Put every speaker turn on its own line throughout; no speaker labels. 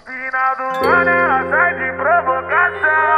Final do ano ela sai de provocação.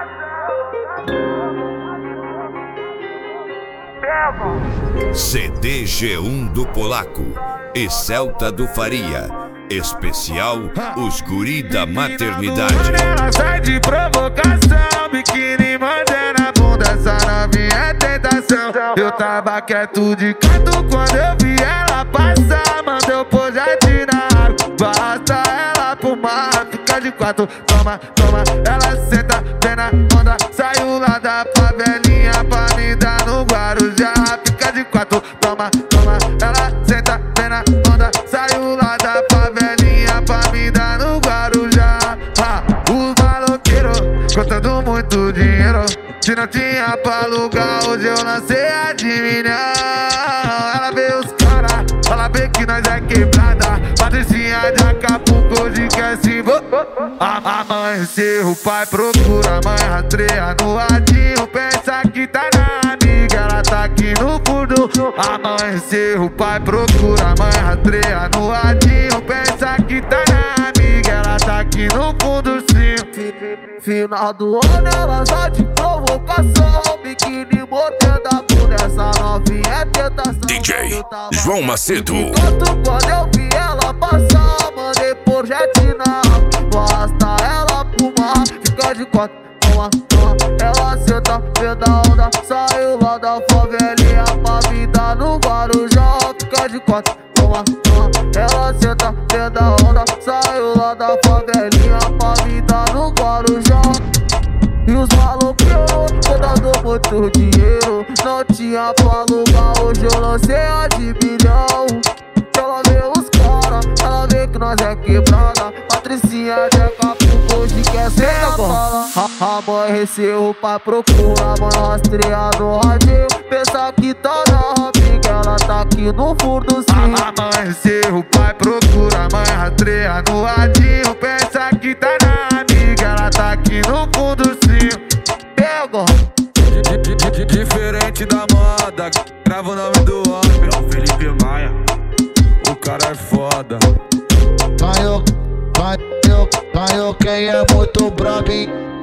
CDG1 do Polaco e Celta do Faria. Especial Os Guri da Maternidade.
Ela sai de provocação, biquíni manda na bunda, essa novinha é tentação. Eu tava quieto de canto quando eu vi ela passar. Mandou projeto na água, basta ela pro mar. Fica de quatro, toma, toma. Ela senta, vem na onda, saiu lá da favelinha pra me dar no Guarujá. Fica de quatro, toma, toma. Ela senta, vem na onda, saiu lá da favelinha pra me dar no Guarujá. Os maloqueiros contando muito dinheiro. Se não tinha pra alugar, hoje eu lancei a de milhão. Ela vê os cara, ela vê que nós é quebrada. Patricinha de Acapulco, hoje quer se amanhecer, o pai procura, a mãe rastreia no radinho. Pensa que tá na amiga, ela tá aqui no fundo. Amanhecer, o pai procura, a mãe rastreia no radinho. Pensa que tá na amiga, ela tá aqui no fundo sim. Final do ano ela só de provocação, biquíni mordendo a bunda, essa novinha é tentação.
DJ João Macedo.
Quando eu vi ela passar, mandei projeto na água, basta ela pro mar. Fica de quatro, toma, toma. Ela senta, vê da onda, saiu lá da favelinha pra me dar no Guarujá. Fica de quatro, toma, toma. Ela senta, vê da onda, saiu lá da favelinha pra me dar no Guarujá. E os maloqueiros contando muito dinheiro. Não tinha pra alugar, hoje eu lancei a de milhão. Ela vê os cara, ela vê que nós é quebrada. Patricinha de Acapulco, hoje quer ser a bala. Amanheceu, o pai procura, a mãe rastreia no radinho. Pensa que tá na amiga, ela tá aqui no fundo sim. Amanheceu, o pai procura, a mãe rastreia no radinho. Pensa que tá na amiga, ela tá aqui no fundo sim. Pega!
Diferente da moda, grava o nome do homem, é o Felipe Maia. O cara é foda.
Ganhou quem é muito brabo, hein?